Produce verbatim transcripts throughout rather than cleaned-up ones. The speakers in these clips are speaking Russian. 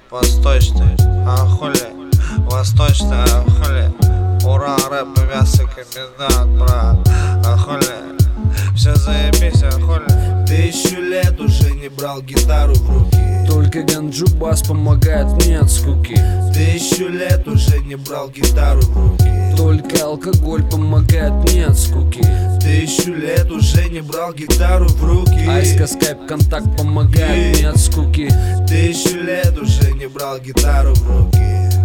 Восточный, а хули, восточный, а хули. Урал, рэп, мясо, комбинат, брат, а хули. Все заебись, а хули. Тысячу лет уже не брал гитару в руки. Только ганджу бас помогает мне от скуки. Тысячу лет уже не брал гитару в руки. Только алкоголь помогает мне от скуки. Тысячу лет уже не брал гитару в руки. Айска, скайп, контакт помогает мне от скуки. Тысячу лет уже не брал гитару в руки.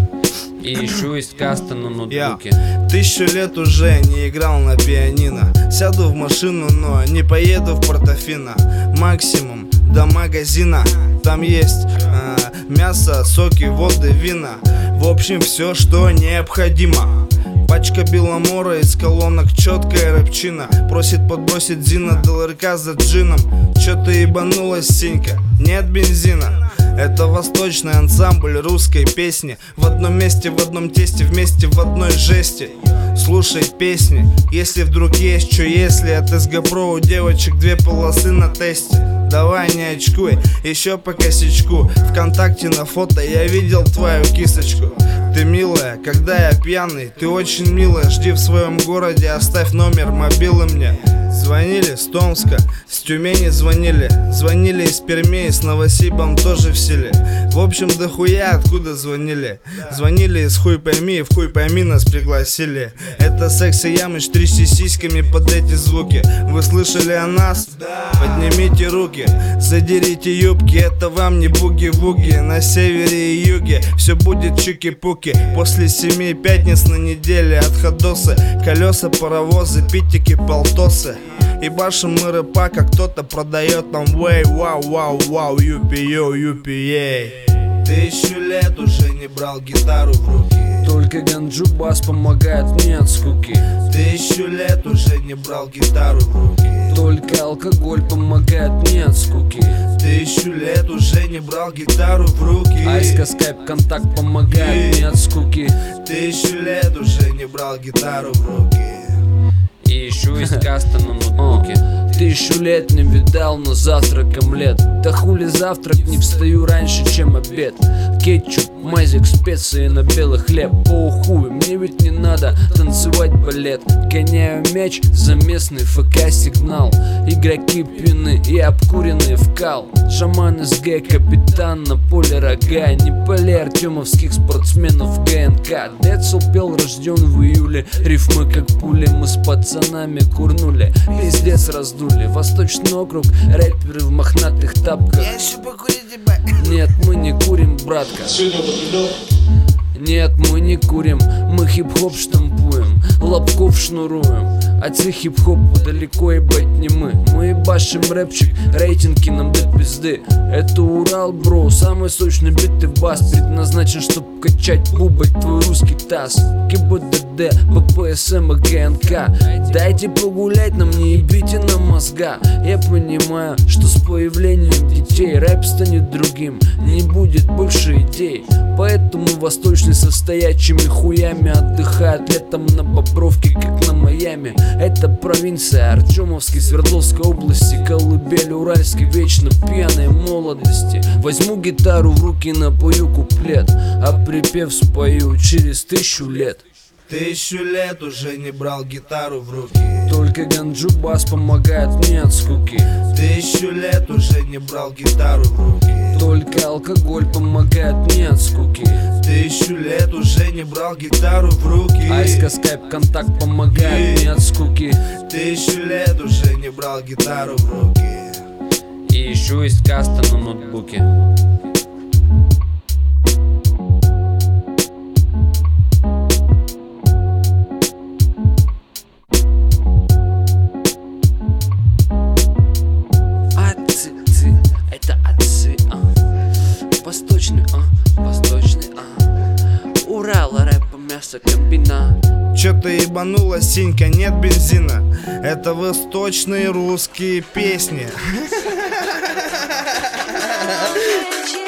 И еще есть каста на ноутбуке. Я тысячу лет уже не играл на пианино. Сяду в машину, но не поеду в Портофино. Максимум до магазина. Там есть э, мясо, соки, воды, вина. В общем, все, что необходимо. Пачка Беломора из колонок, четкая рэпчина. Просит подбросить Зина до ЛРК за джином. Чё ты ебанулась, Синька? Нет бензина. Это восточный ансамбль русской песни. В одном месте, в одном тесте, вместе в одной жести. Слушай песни, если вдруг есть что если. От эс гэ про у девочек две полосы на тесте. Давай не очкуй, еще по косячку. Вконтакте на фото я видел твою кисочку. Ты милая, когда я пьяный, ты очень милая. Жди в своем городе, оставь номер мобилы мне. Звонили с Томска, с Тюмени звонили. Звонили из Перми, с Новосибом тоже в селе. В общем, дохуя откуда звонили. Звонили из хуй пойми, в хуй пойми нас пригласили. Это секс и ямыч, трясти сиськами под эти звуки. Вы слышали о нас? Поднимите руки, задерите юбки. Это вам не буги-вуги. На севере и юге все будет чуки-пуки. После семи пятниц на неделе отходосы. Колеса, паровозы, питики, полтосы. И башим мы рэпа, как кто-то продает нам вей. Вау, вау, вау, юпи-йоу, юпи-ей. Тысячу лет уже не брал гитару в руки. Только ганджу бас помогает мне от скуки. Тысячу лет уже не брал гитару в руки. Только алкоголь помогает мне от скуки. Тысячу лет уже не брал гитару в руки. Айска, скайп, контакт помогает мне от скуки. Тысячу лет уже не брал гитару в руки. И еще есть каста на ноутбуке. Тысячу лет не видал, но завтраком лет. Да хули завтрак, не встаю раньше, чем обед. Кетчуп, мазик, специи на белый хлеб. По хуй, мне ведь не надо танцевать балет. Гоняю мяч за местный эф ка сигнал. Игроки пьяны и обкуренные в кал. Шаман эс гэ, капитан на поле рога. Не пали артемовских спортсменов гэ эн ка. Децл пел, рожден в июле. Рифмы как пули, мы с пацанами курнули. Пиздец раздули. Восточный округ, рэперы в мохнатых тапках. Я еще покурить, ебать. Нет, мы не курим, братка. Нет, мы не курим, мы хип-хоп штампуем, лобков шнуруем. Отцы хип-хопа далеко ебать не мы. Мы ебашим рэпчик, рейтинги нам до пизды. Это Урал, бро, самый сочный бит и бас. Предназначен, чтоб качать бубать твой русский таз. ка бэ дэ дэ, бэ пэ эс эм и гэ эн ка. Дайте погулять нам, не ебите нам мозга. Я понимаю, что с появлением детей рэп станет другим. Не будет больше идей. Поэтому восточный со стоячими хуями отдыхает летом на Бобровке, как на Майами. Это провинция Артемовской, Свердловской области. Колыбель уральской, вечно пьяной молодости. Возьму гитару в руки, напою куплет, а припев спою через тысячу лет. Тысячу лет уже не брал гитару в руки. Только ганджу бас помогает мне от скуки. Тысячу лет уже не брал гитару в руки. Только алкоголь помогает мне от скуки. Тысячу лет уже не брал гитару в руки. Айска, скайп, контакт помогает мне от скуки. Тысячу лет уже не брал гитару в руки. И еще есть каста на ноутбуке. Это отцы, а. Восточный, а, восточный, а. Урал, рэп, мясо, комбинат. Чё ты ебанулась, Синька, нет бензина. Это восточные русские песни.